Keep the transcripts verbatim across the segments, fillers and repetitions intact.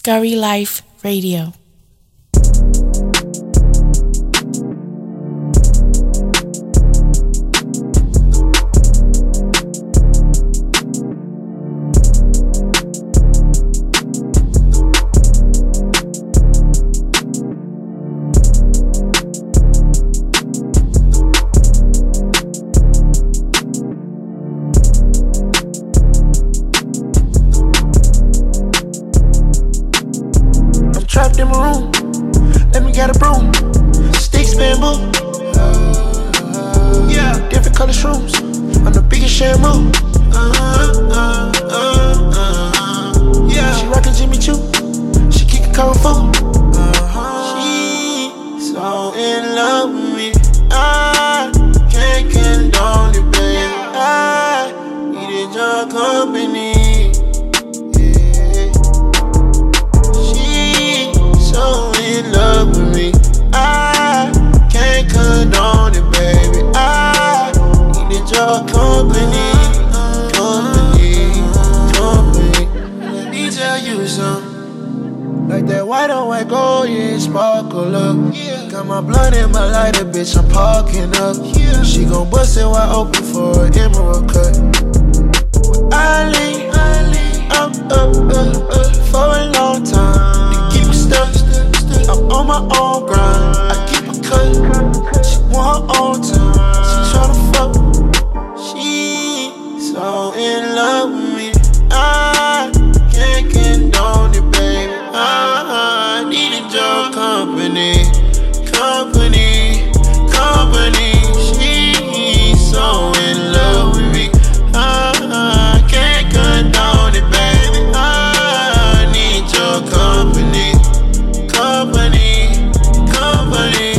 Scurry Life Radio. Trapped in my room, let me get a broom. Sticks, bamboo. Yeah, different color shrooms. I'm the biggest shampoo. Uh, uh, uh, uh, yeah, she rockin' Jimmy Choo. She kickin' Kung Fu. Uh-huh. She so in love with me. I can't condone it, baby. I needed your company. So in love with me, I can't condone it, baby. I needed your company, company, company. Let me tell you something, like that white on white gold, yeah, sparkle up. Yeah. Got my blunt in my lighter, bitch, I'm parking up. Yeah. She gon' bust it wide open for an emerald cut. I lean, I lean up, up, up, up for a long time. I'm on my own grind, I keep a cut. She want her own time, she tryna fuck. She so in love with me, I can't condone it, baby. I needed your company, company, company. She so in love with me, I can't condone it, baby. I need your company. Company, company.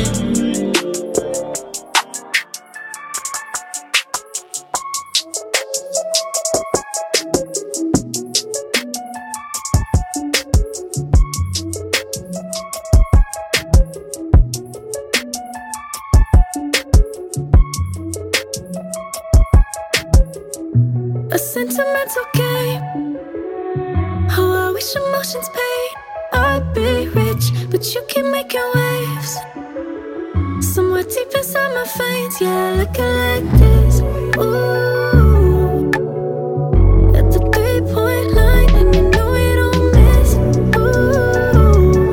A sentimental game. How I wish emotions paid. I'd be rich, but you keep making waves. Somewhere deep inside my veins, yeah, looking like this. Ooh, at the three-point line, and you know we don't miss. Ooh,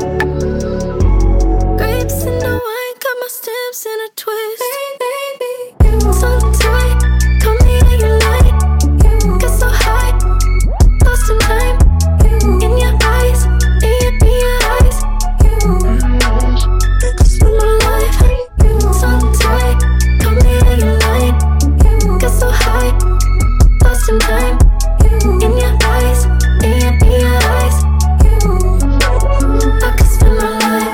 grapes in the wine, got my stems in a twist. Baby, you so tight, call me how you like. Get so high, lost in time, in your eyes. Time in your eyes, in your, in your eyes. I could spend my life.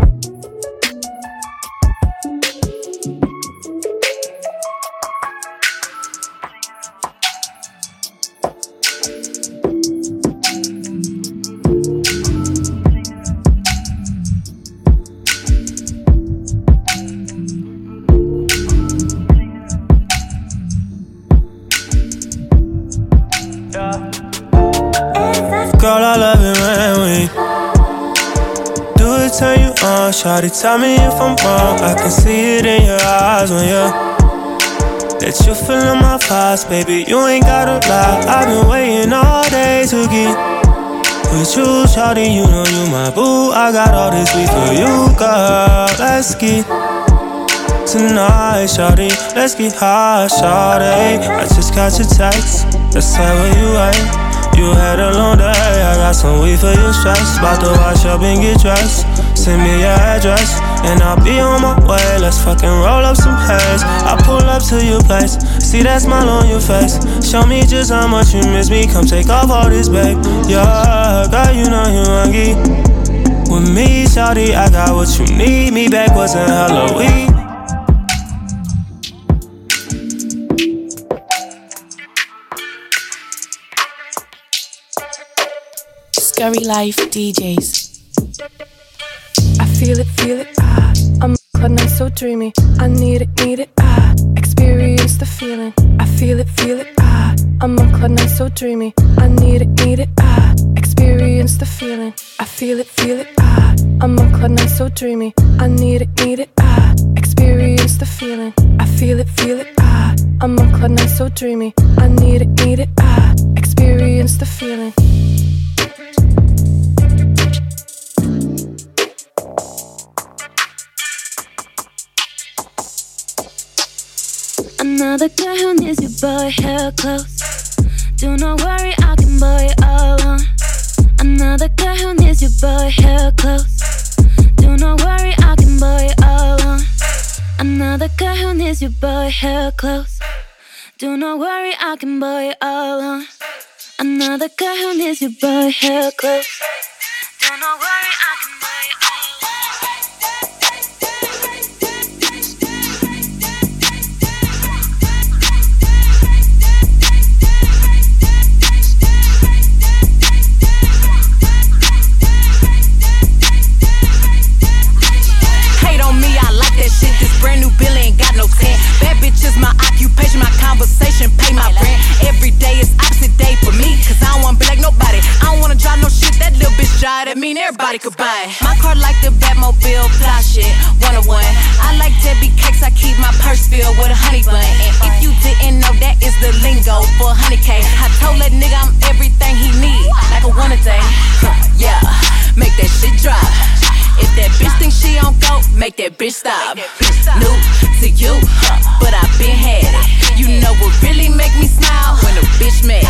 Girl, I love it when we do it, turn you on. Shawty, tell me if I'm wrong. I can see it in your eyes when you that you feelin' my vibes, baby. You ain't gotta lie. I've been waiting all day to get with you, shawty. You know you my boo. I got all this sweet for you, girl. Let's get tonight, shawty. Let's get high, shawty. I just got your text. Let's tell where you at. You had a long day, I got some weed for your stress. About to wash up and get dressed. Send me your address, and I'll be on my way. Let's fucking roll up some haze. I pull up to your place, see that smile on your face. Show me just how much you miss me. Come take off all this, babe. Yeah, girl, you know you hungry. With me, shawty, I got what you need. Me backwards and hella weed. Scurry Life D Js. I feel it, feel it, ah. I'm cloud nine, so dreamy. I need it, need it, ah. Experience the feeling. I feel it, feel it, ah. I'm on cloud nine, so dreamy. I need it, need it, ah. Experience the feeling. I feel it, feel it, ah. I'm on cloud nine, so dreamy. I need it, need it, ah. Experience the feeling. I feel it, feel it, ah. I'm on cloud nine, so dreamy. I need it, need it, ah. Experience the feeling. Another guy who needs your boy held close. Do not worry, I can boy it all on. Another guy who needs your boy held close. Do not worry, I can boy it all on. Another guy who needs your boy held close. Do not worry, I can boy it all on. Another guy who needs your boy held close. Do not worry, I can boy it all on. Brand new bill ain't got no tent. Bad bitch is my occupation, my conversation, pay my rent. Every day is opposite day for me, cause I don't wanna be like nobody. I don't wanna drive no shit, that little bitch drive, that mean everybody could buy it. My car like the Batmobile, fly shit, one oh one. I like Debbie cakes, I keep my purse filled with a honey bun. And if you didn't know, that is the lingo for a honey cake. I told that nigga I'm everything he need, like a one a day. Yeah, make that shit drop. If that bitch thinks she on go, make that bitch stop. New to you, but I been had it. You know what really make me smile? When a bitch mad.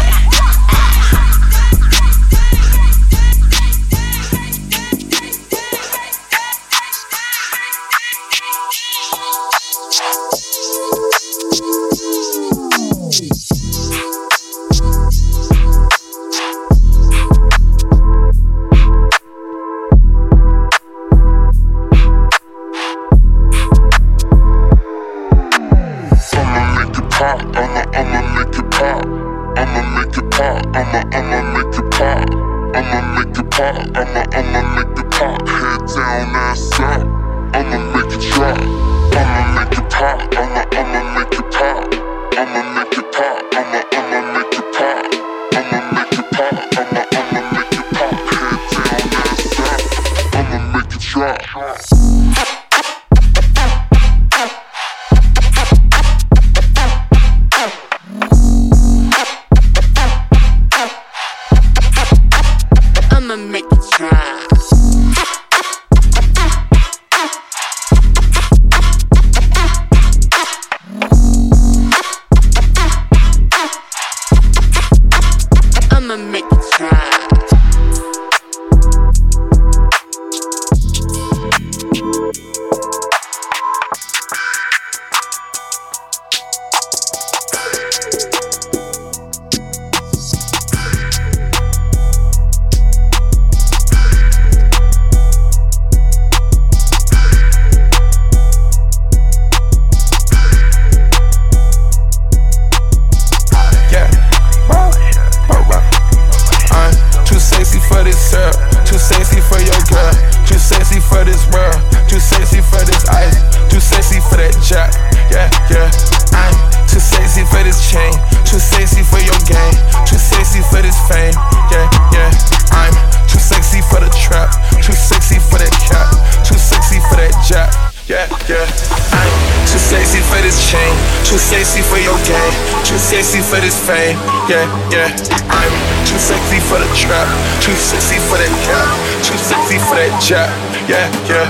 Fame, yeah, yeah. I'm too sexy for the trap, too sexy for that cap, too sexy for that jack, yeah, yeah.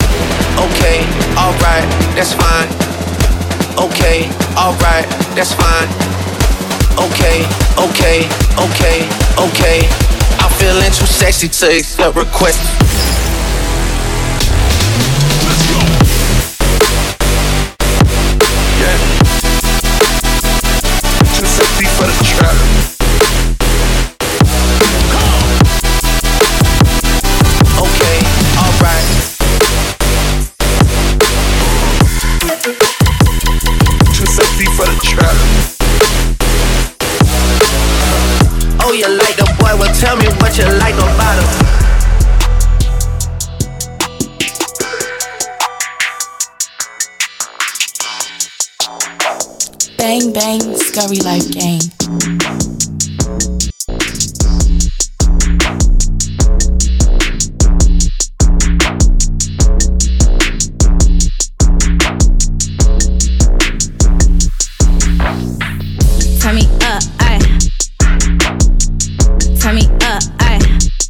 Okay, alright, that's fine. Okay, alright, that's fine. Okay, okay, okay, okay. I'm feeling too sexy to accept requests. Let's go. Yeah. Too sexy for the trap. Okay, alright. Too sexy for the trap. Oh, you like the boy? Well, tell me what you like about him. Bang bang, scurry life gang. Turn me up, ayy. Turn me up, ayy.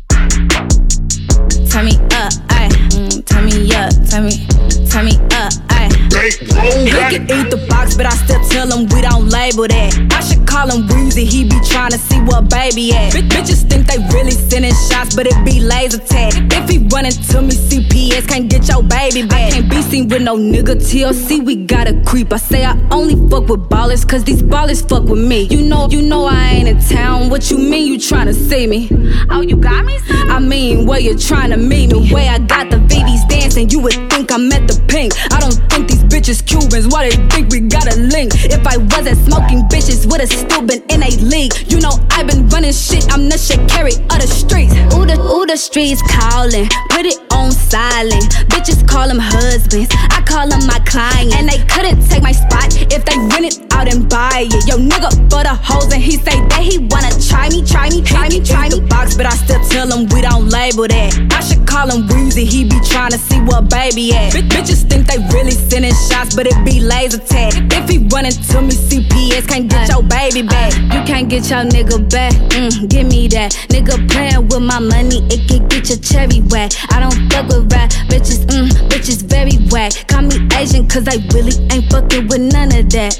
Turn me up, ayy. Mm, turn me up, turn me, turn me up, ayy. He can eat the box, but I still tell him we don't label that. I should call him Weezy, he be tryna see what baby at. B- bitches think they really sending shots, but it be laser tag. If he running to me, C P S can't get your baby back. I can't be seen with no nigga T L C, we gotta creep. I say I only fuck with ballers, cause these ballers fuck with me. You know, you know I ain't in town, what you mean you tryna see me? Oh, you got me, son? I mean, where you tryna meet me? The way I got the V Ds dancing, you would think I'm at the Pink. I don't think these bitches Cubans, why they think we got a link? If I wasn't smoking, bitches would've still been in a league. You know I been running shit, I'm the shit carry of the streets. Ooh, the, ooh, the streets calling, put it on silent. Bitches call them husbands, I call them my clients. And they couldn't take my spot if they rent it out and buy it. Yo, nigga for the hoes and he say that he wanna try me, try me, try me, try me. Box, but I still tell him we don't label that. I should call him Weezy, he be tryna see what baby at. B- bitches think they really sending shots, but it be laser tag. If he running to me, C P S can't get your baby back. You can't get your nigga back, mm, give me that. Nigga playing with my money, it can get your cherry wet. I don't fuck with rap, bitches, mm, bitches very whack. Call me Asian, cause I really ain't fucking with none of that.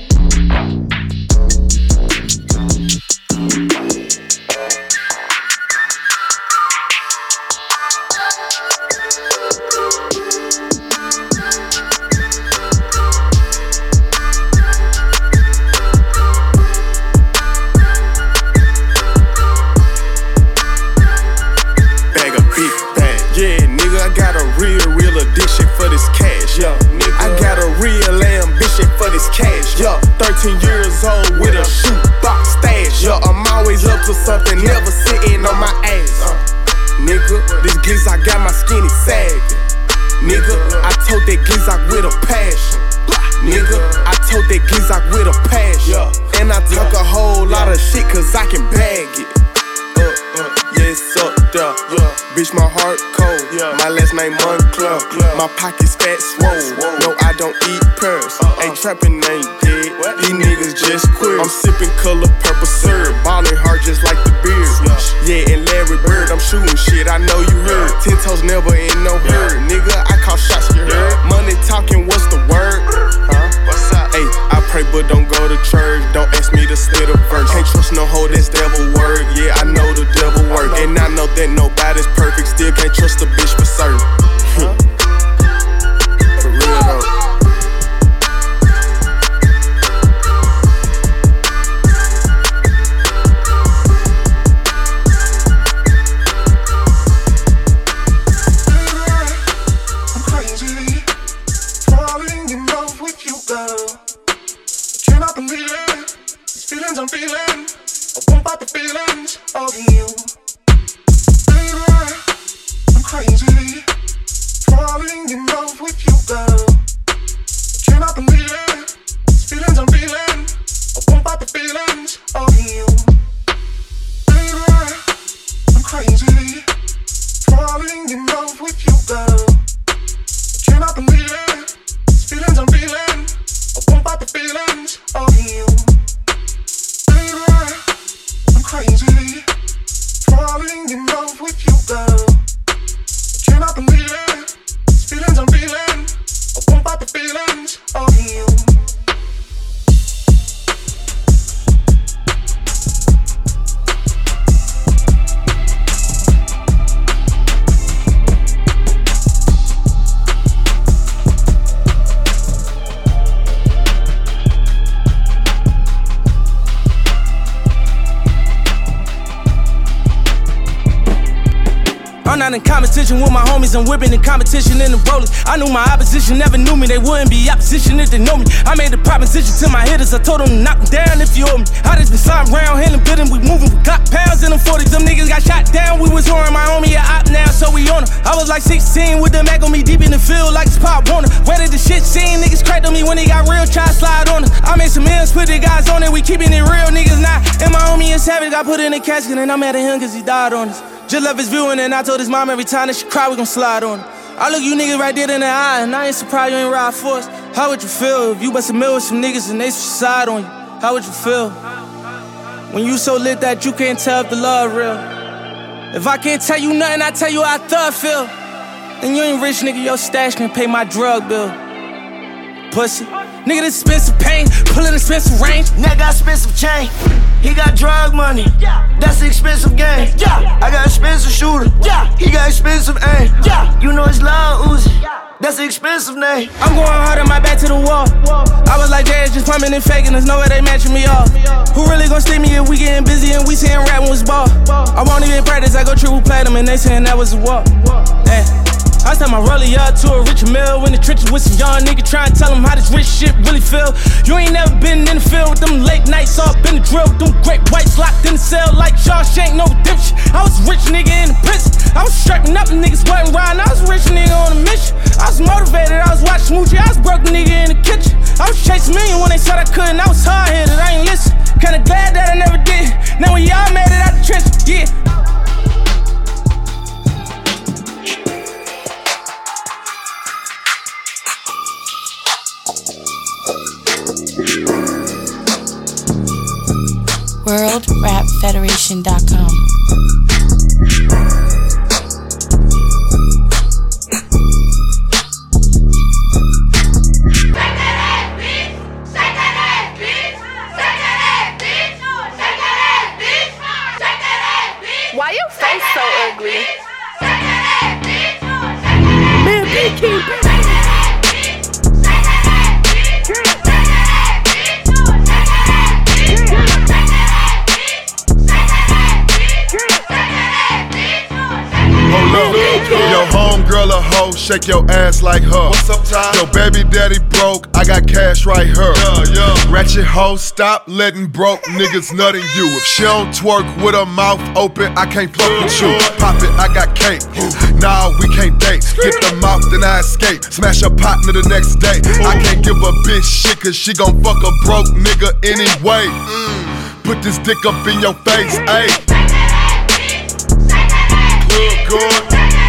thirteen years old with a shoebox stash. Yeah, I'm always up to something, never sitting on my ass. Uh, nigga, this Glizzock got my skinny sagging. Nigga, I told that Glizzock with a passion. Nigga, I told that Glizzock with a passion. And I talk a whole lot of shit cause I can bag it. Uh, uh, yes, up there. Bitch, my heart cold. My last name Moncler. My pockets fat swole. No, I don't eat pearls. Ain't trapping, ain't dead. These niggas just queer. I'm sipping color purple syrup, ballin' hard just like the beard. Yeah, and Larry Bird, I'm shooting shit, I know you heard. Ten toes never in no hurry. Nigga, I call shots, you heard. Money talking, what's the word? Huh? What's up? Hey, I pray but don't go to church. Don't ask me to split a verse. Can't trust no hoe, that's devil word. Yeah, I know the devil work. And I know that nobody's perfect. Still can't trust a bitch for certain. For real though. I'm feeling, I won't fight the feelings of you. Baby, I'm crazy, falling in love with you, girl. I cannot believe it, these feelings I'm feeling, I won't fight the feelings of you. Baby, I'm crazy, falling in love with you, girl. I cannot believe it, these feelings I'm feeling, I won't fight the feelings of you. I'm crazy, falling in love with you, girl. I cannot believe it, these feelings I'm feeling, I won't fight the feelings of you. I'm not in competition with my homies, I'm whipping in competition in the rollers. I knew my opposition never knew me, they wouldn't be opposition if they know me. I made a proposition to my hitters, I told them to knock them down if you owe me. I just been sliding around, handling bidding, we moving, we got pounds in them forties. Them niggas got shot down, we was whoring my homie a op now, so we on her. I was like sixteen with the Mac on me deep in the field like it's Pop Warner. Where did the shit scene? Niggas cracked on me when they got real, try to slide on us. I made some M's, put the guys on it, we keeping it real, niggas not. And my homie is Savage got put in a casket and I'm mad at him cause he died on us. Just love his viewing and I told his mom every time that she cry we gon' slide on her. I look you niggas right there in the eye and I ain't surprised you ain't ride for us. How would you feel if you bust a mill with some niggas and they side on you? How would you feel? When you so lit that you can't tell if the love real. If I can't tell you nothing, I tell you how I thug feel. Then you ain't rich, nigga, your stash can pay my drug bill. Pussy. Nigga, this expensive pain, pullin' expensive range. Nigga got expensive chain, he got drug money. Yeah. That's the expensive game. Yeah. I got expensive shooter. Yeah. He got expensive aim. Yeah. You know it's loud Uzi. Yeah. That's the expensive name. I'm going hard on my back to the wall. I was like, Jazz just pumping and faking. There's no way they matching me off. Who really gon' stick me if we getting busy and we saying rapping was ball? I won't even practice, I go triple platinum and they saying that was a walk. Hey. I sent my rollie up to a rich mill in the trenches with some young nigga trying to tell them how this rich shit really feel. You ain't never been in the field with them late nights all up in the drill with them great whites locked in the cell like Shawshank, no redemption. I was a rich nigga in the prison. I was strapping up and niggas wasn't riding. I was a rich nigga on a mission. I was motivated, I was watching Smoochie. I was broke nigga in the kitchen. I was chasing million when they said I couldn't. I was hard-headed, I ain't listen. Kinda glad that I never did. Now when y'all made it out the trenches, yeah. world rap federation dot com. Why your face so ugly? Man, big king, Yo, homegirl a hoe, shake your ass like her. What's up, Ty? Yo, baby daddy broke, I got cash right here. Yeah, yeah. Ratchet hoe, stop letting broke niggas nutting you. If she don't twerk with her mouth open, I can't fuck with you. Pop it, I got cake. Nah, we can't date. Hit the mouth, then I escape. Smash a partner the next day. I can't give a bitch shit, cause she gon' fuck a broke nigga anyway. Mm. Put this dick up in your face, ayy. Good, good.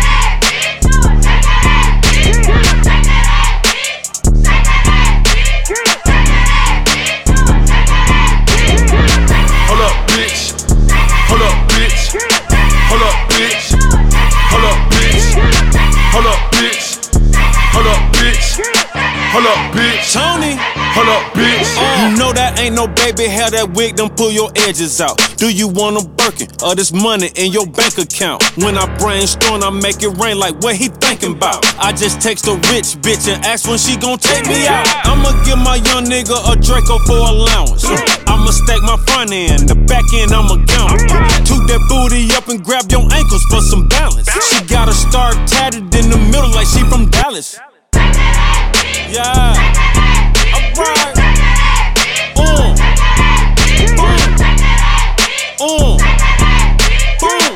Hold up, bitch. Hold up, bitch. Hold up, bitch. Hold up, bitch. Hold up, bitch. Hold up, bitch. Hold up, bitch. Tony. Hold up, bitch. Uh, you know that ain't no baby hair, that wig done pull your edges out. Do you want a Birkin or this money in your bank account? When I brainstorm, I make it rain like what he thinking about. I just text a rich bitch and ask when she gon' take me out. I'ma give my young nigga a Draco for allowance. I'ma stack my front end, the back end I'ma count. Toot that booty up and grab your ankles for some balance. She got a star tatted in the middle like she from Dallas. Yeah. Alright. Uh. Boom. Uh. Boom.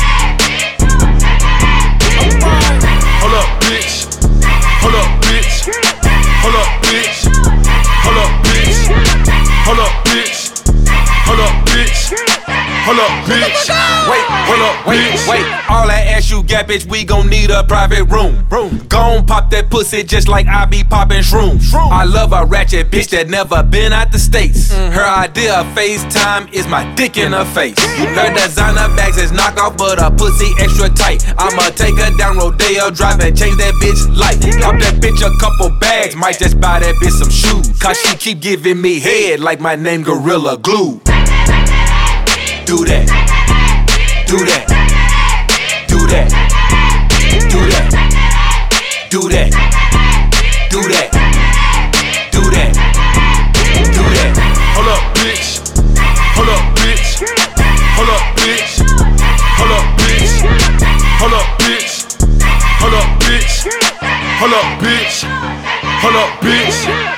Alright. Hold up, bitch. Hold up, bitch. Hold up, bitch. Hold up, bitch. Hold up, bitch. Hold up, bitch. Hold up, bitch. Wait, hold up, wait, bitch. wait. All that ass you got, bitch, we gon' need a private room. Gon' pop that pussy just like I be poppin' shrooms. I love a ratchet bitch that never been out the States. Her idea of FaceTime is my dick in her face. Her designer bags is knockoff, but her pussy extra tight. I'ma take her down Rodeo Drive and change that bitch life. Pop that bitch a couple bags, might just buy that bitch some shoes. Cause she keep giving me head like my name Gorilla Glue. Do that, do that, do that, do that, do that, do that, do that, do that. Hold up, bitch. Hold up, bitch. Hold up, bitch. Hold up, bitch. Hold up, bitch. Hold up, bitch. Hold up, bitch. Hold up, bitch.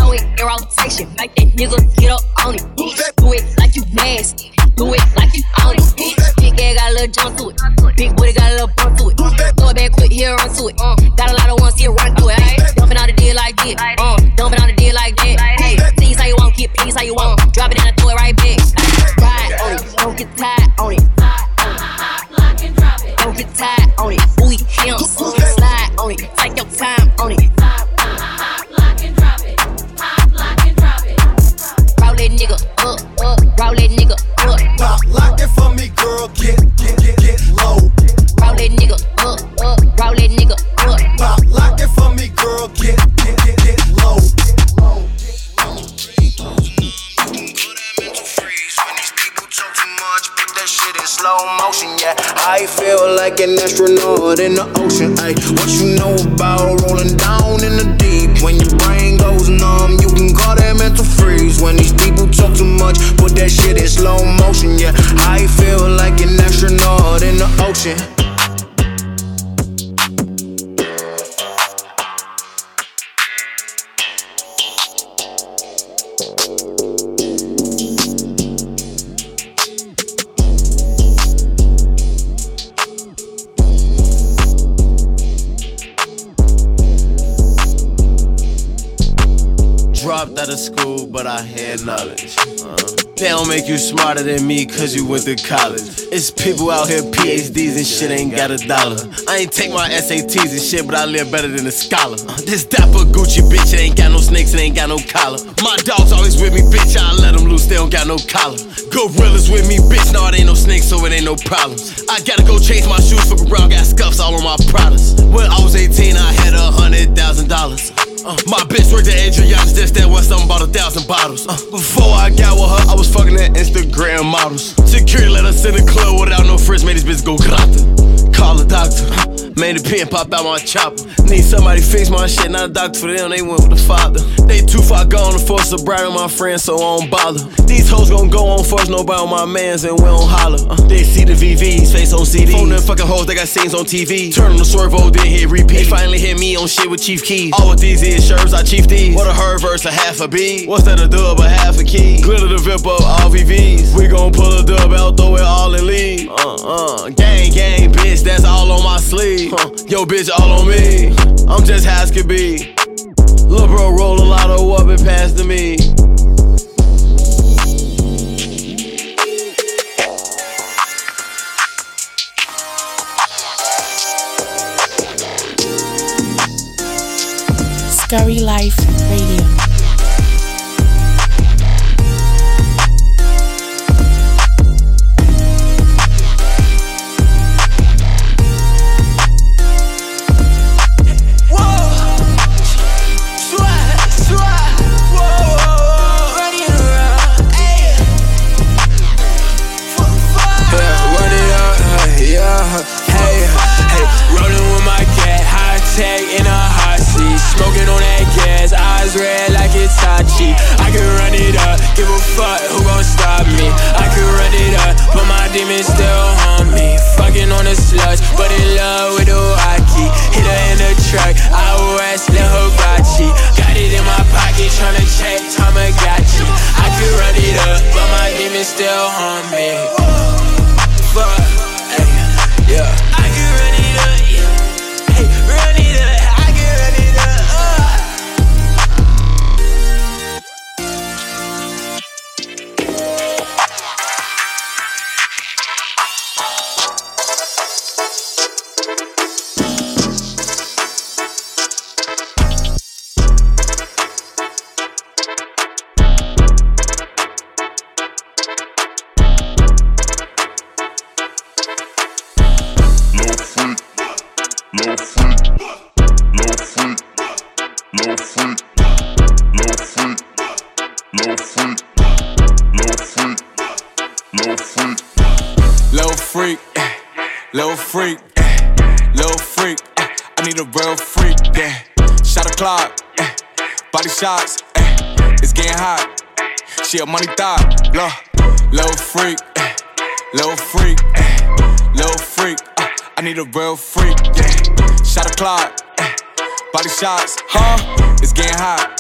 throw it in rotation. Make that nigga get up on it. Do it like you nasty. Do it like you own it. Big ass got a little jump to it. Big booty got a little bump to it. Throw it back quick, here run to it. Uh, got a lot of ones, here run to it. Ay. Dumping out the deal like this. Uh, dumping out the deal like that. Hey, tease how you want, keep peace how you want. Drop it and I throw it right back. Ride on it, don't get tired on it. Don't get tired on it. Ooh, him, slide on it. Take your time on it. Roll that nigga up, up. Roll that nigga up. Pop, lock it for me, girl. Get, get, get, get low. Roll that nigga up, up. Roll that nigga up. Pop, lock it for me, girl. Get, get, get, get low. Slow motion, yeah. I feel like an astronaut in the ocean, ayy. What you know about rolling down in the deep? When your brain goes numb, you can call that mental freeze. When these people talk too much, put that shit in slow motion, yeah. I feel like an astronaut in the ocean. Dropped out of school, but I had knowledge. Uh, they don't make you smarter than me, cause you went to college. It's people out here, P H Ds and shit, ain't got a dollar. I ain't take my S A Ts and shit, but I live better than a scholar. Uh, this dapper Gucci bitch, it ain't got no snakes, it ain't got no collar. My dog's always with me, bitch, I let them loose, they don't got no collar. Gorillas with me, bitch, no, it ain't no snakes, so it ain't no problems. I gotta go change my shoes, fuck around, got scuffs all on my Pradas. When I was eighteen, I had a hundred thousand dollars. Uh, my bitch worked at Adriana's, just that was something about a thousand bottles. Uh, before I got with her, I was fucking at Instagram models. Security let us in the club without no fridge, made this bitch go grata. Call a doctor, uh, made the pen pop out my chopper. Need somebody fix my shit, not a doctor for them, they went with the father. They too far gone to force a bride on my friends, so I don't bother. These hoes gon' go on first, nobody on my mans, and we don't holler. Uh, they see the V Vs, face on C Ds. Phone them fucking hoes, they got scenes on T V. Turn on the Swervo, then hit repeat. They finally hit me on shit with Chief Keef. All with these is shirts, I chief these. What a her verse, a half a B. What's that, a dub, a half a key? Glitter the VIP up, all V Vs. We gon' pull a dub out, throw it all in league. Uh, uh, gang, gang, bitch, that's all on my sleeve. Huh, yo, bitch, all on me. I'm just high as could be. Lil' bro roll a lot of up and pass to me. Scurry Life Radio. Smoking on that gas, eyes red like Itachi. I can run it up, give a fuck, who gon' stop me? I can run it up, but my demons still haunt me. Fucking on the slush, but in love with the hockey. Hit her in the truck, out west, let her Gucci. Got it in my pocket, tryna check Tamagotchi. I can run it up, but my demons still haunt me. Fuck, ay, yeah. I can run it up, yeah. Hey, run it up. Little freak, little freak, I need a real freak, yeah. Shot a clock, eh. Body shots, eh. It's getting hot. She a money thot, look. Little freak, eh. Little freak, eh. Little freak, uh, I need a real freak, yeah. Shot a clock, eh. Body shots, huh? It's getting hot.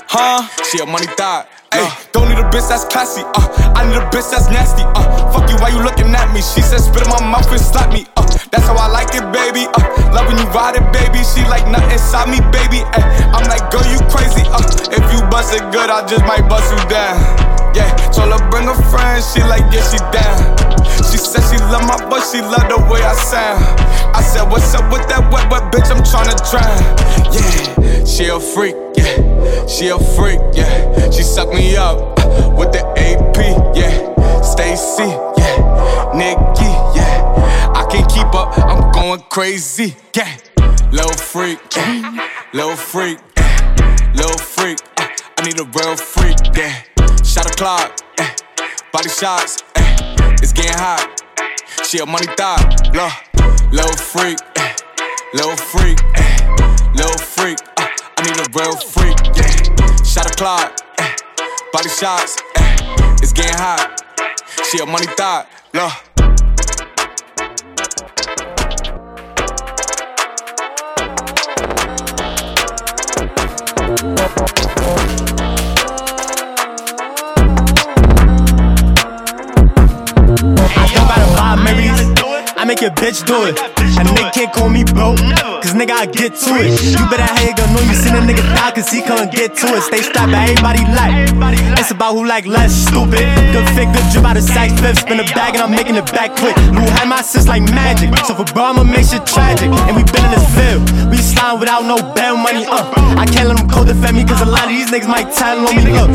Huh? She a money thot. Ayy, don't need a bitch that's classy, uh I need a bitch that's nasty, uh fuck you, why you looking at me? She said spit in my mouth and slap me, uh that's how I like it, baby, uh love when you ride it, baby. She like nothing inside me, baby, ayy I'm like, girl, you crazy, uh if you bust it good, I just might bust you down. Yeah, told her bring a friend, she like, yeah, she down. She said she love my voice, she love the way I sound. I said, what's up with that wet, but bitch, I'm tryna drown. Yeah, she a freak, yeah, she a freak, yeah. She suck me up uh, with the A P, yeah. Stacy, yeah, Nikki, yeah. I can't keep up, I'm going crazy, yeah. Little freak, yeah, little freak, yeah, little freak. Uh, I need a real freak, yeah. Shot o'clock, eh, body shots, eh, it's getting hot. She a money thot, low, little freak, eh, little freak, eh, little freak. Uh, I need a real freak, yeah. Shot o'clock, eh, body shots, eh, it's getting hot. She a money thot, low. I make your bitch do it. A nigga can't call me broke, cause nigga I get to it. You better have your gun, know you seen a nigga die, cause he couldn't get to it. Stay strapped, but everybody like. It's about who like less stupid. Good fit, good drip out of sack fifth. Spin a bag and I'm making it back quick. Lou had my sis like magic, so for bro I'ma make shit tragic. And we been in this field, we slime without no bail money, uh I can't let them co-defend me, cause a lot of these niggas might tell on me, look.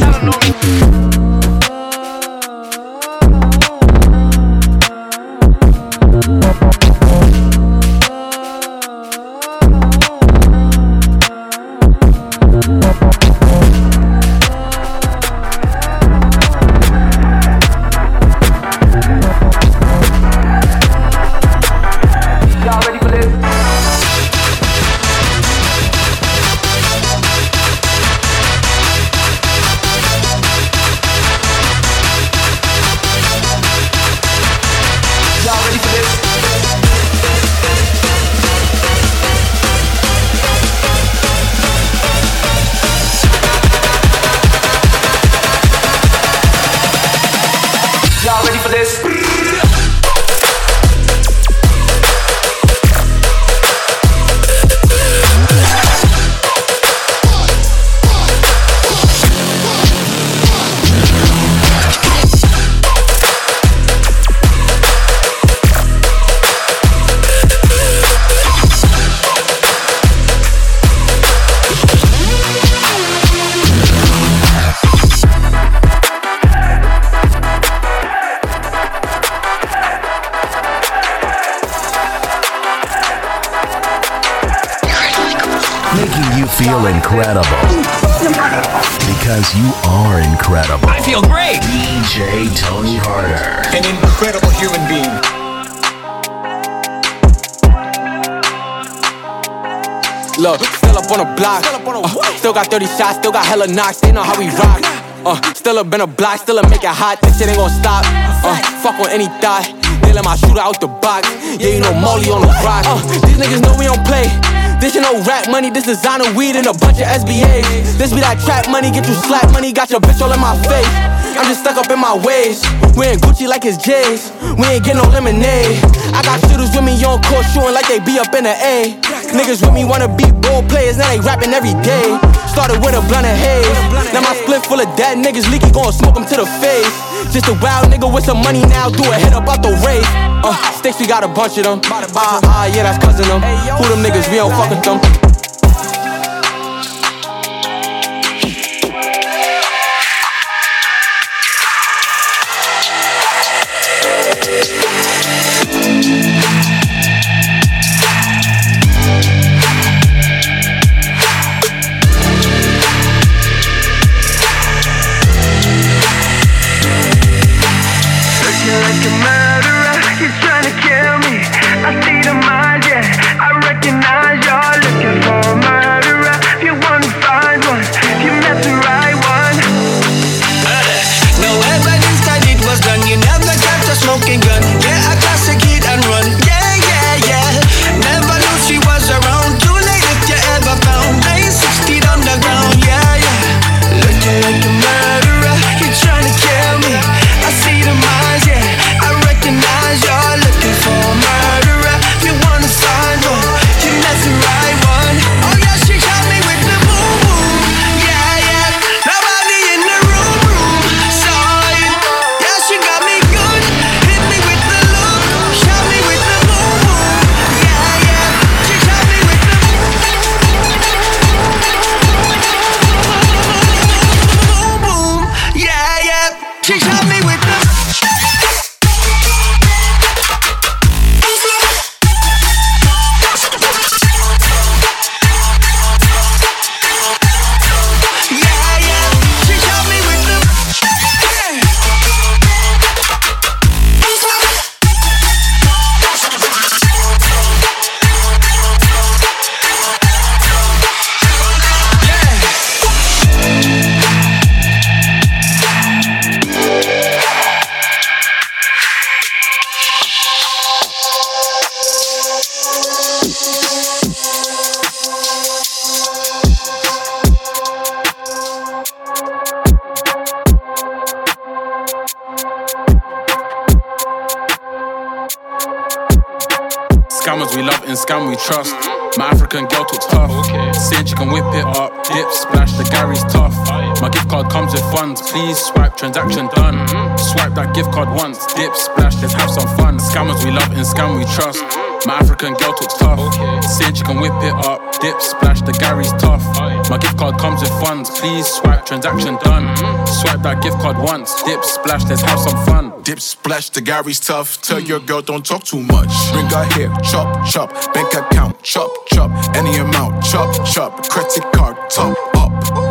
Feel incredible because you are incredible. I feel great. D J Tony Carter, an incredible human being. Look, still up on the block. Uh, still got thirty shots, still got hella knocks. They know how we rock. Uh, still up in a block, still up make it hot. This shit ain't gon' stop. Uh, fuck on any thought. They let my shooter out the box. Yeah, you know Molly on the rock. Uh, these niggas know we don't play. This ain't no rap money, this designer weed and a bunch of S B As. This be that trap money, get you slap money, got your bitch all in my face. I'm just stuck up in my ways. We ain't Gucci like his J's. We ain't get no lemonade. I got shooters with me on court shooting like they be up in the A. Niggas with me wanna be ball players, now they rapping every day. Started with a blunt of haze. Now my split full of dead niggas, leaky gon' smoke them to the face. Just a wild nigga with some money now, do a hit up out the race. Uh, sticks, we got a bunch of them. Ah, ah, yeah, that's cousin them. Who them niggas, we don't fuck with them. I see the mind, yeah, I recognize y'all looking She shot me with the. Scammers we love and scam we trust. My African girl talks tough. Saying she can whip it up, dip, splash, the Gary's tough. My gift card comes with funds, please swipe, transaction done. Swipe that gift card once, dip, splash, let's have some fun. Scammers we love and scam we trust. My African girl talks tough. Saying she can whip it up, dip, splash, the Gary's tough. My gift card comes with funds, please swipe, transaction done. Swipe that gift card once, dip, splash, let's have some fun. Dip, splash, the Gary's tough. Tell your girl don't talk too much. Bring her here, chop, chop. Bank account, chop, chop. Any amount, chop, chop. Credit card, top up.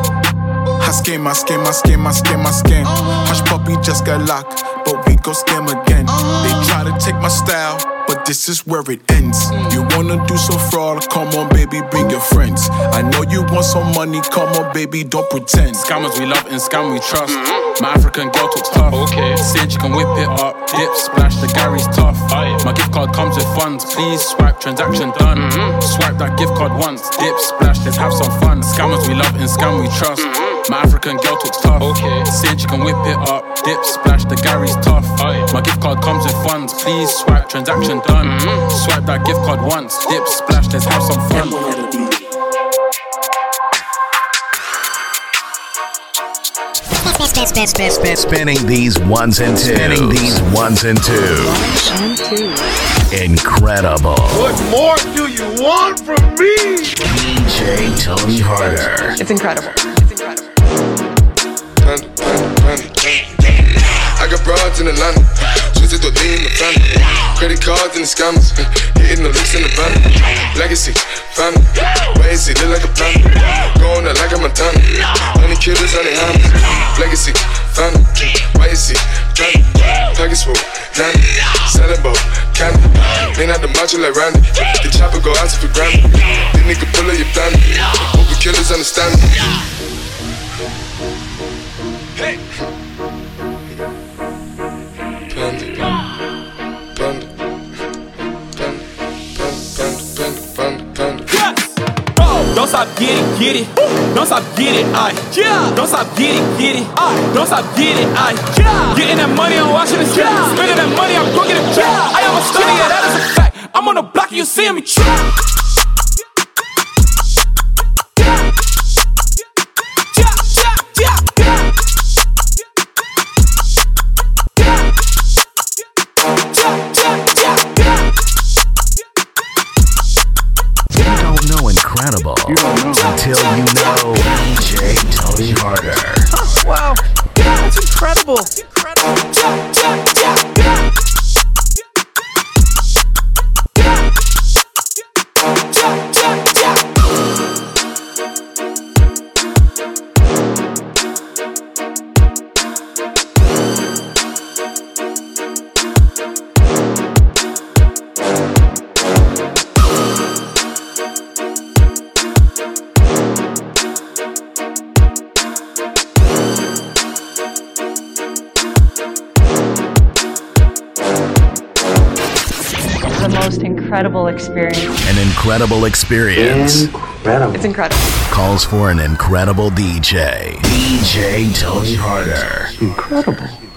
I scheme, I scheme, I scheme, I scheme, I scheme. Hush puppy just got locked, but we go scam again. They try to take my style, but this is where it ends. You wanna do some fraud? Come on, baby, bring your friends. I know you want some money, come on, baby, don't pretend. Scammers we love and scam we trust. My African girl talks tough. Saying she can whip it up, dip, splash, the Gary's tough. My gift card comes with funds, please swipe, transaction done. Swipe that gift card once, dip, splash, let's have some fun. Scammers we love and scam we trust. My African girl talks tough. Saying she can whip it up, dip, splash, the Gary's tough. My gift card comes with funds, please swipe, transaction done. Swipe that gift card once, dip, splash, let's have some fun. Spinning these ones and twos. Spinning these ones and twos. Incredible. What more do you want from me? D J Tony Harder. It's incredible. It's incredible. Panda, panda, panda. I got broads in Atlanta, twisted to lean in the family. Credit cards and the scammers, hitting the licks in the van. Legacy, family, ways it look like a plan. Going out like a Montana, honey killers on their hands. Legacy, family, ways it, family. Package full, nanny, selling boat, candy. Ain't out the macho like Randy, the chopper go out for granted. This nigga pull up your plan, hope the killers understand me. Hey. Don't stop, get it, get it. Don't stop, get it, I. Yeah. Don't stop, get it, get it. I. Don't stop, get it, I. Yeah. Getting that money, I'm watching the strip. Yeah. Spending that money, I'm gon' get it back. Yeah. I am a study, yeah, that is a fact. I'm on the block, you see me trap. Incredible. You don't know until you know D J Tony Harder. Huh, wow, that's incredible. Incredible. Yeah, yeah, yeah, yeah. Incredible experience. An incredible experience. Incredible. It's incredible. Calls for an incredible D J. D J Tony Harder. Incredible.